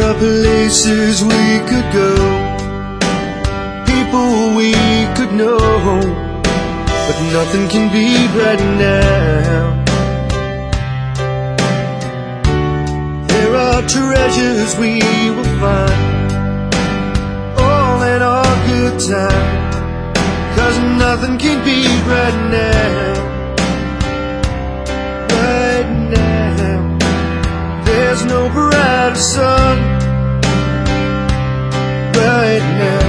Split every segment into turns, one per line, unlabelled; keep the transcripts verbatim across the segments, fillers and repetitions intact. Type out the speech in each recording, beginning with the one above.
are places we could go, people we could know, but nothing can beat right now. There are treasures we will find, all in our good time, 'cause nothing can beat right now. Right now, there's no brighter sun. Right now,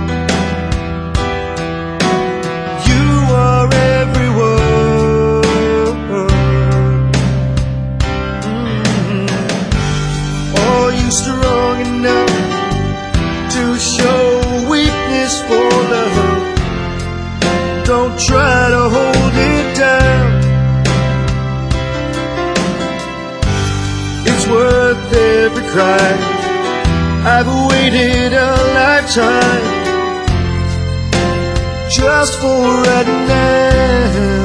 you are everyone. Mm-hmm. Are you strong enough to show weakness for love? Don't try to hold it down. It's worth every cry. I've waited a lifetime just for right now.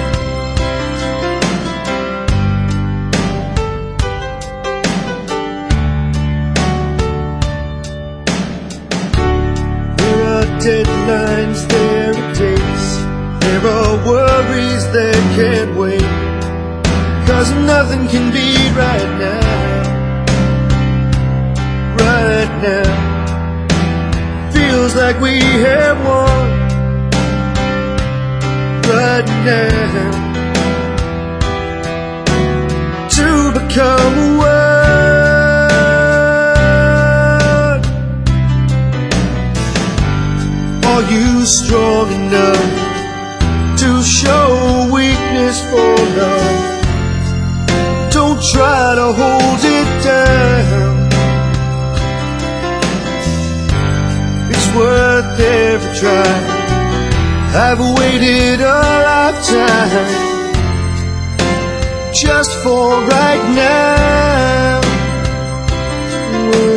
There are deadlines, there are dates, there are worries that can't wait, 'cause nothing can be right now. Right now, feels like we have won. Right now, to become one. Are you strong enough to show weakness for love? Don't try to hold it down. It's worth every try. I've waited a lifetime just for right now. Whoa.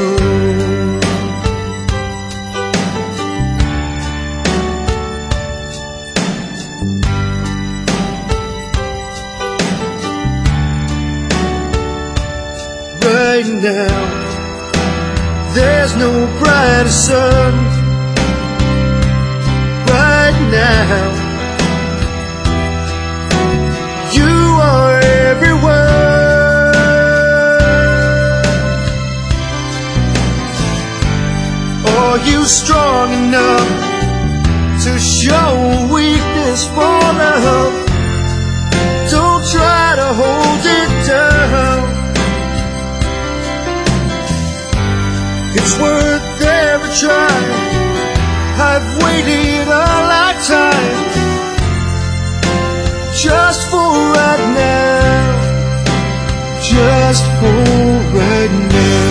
Right now, there's no brighter sun. Right now, you are everywhere. Are you strong enough to show weakness for love? Don't try to hold it down. It's worth every try. I've waited a lifetime just for right now. Just for right now.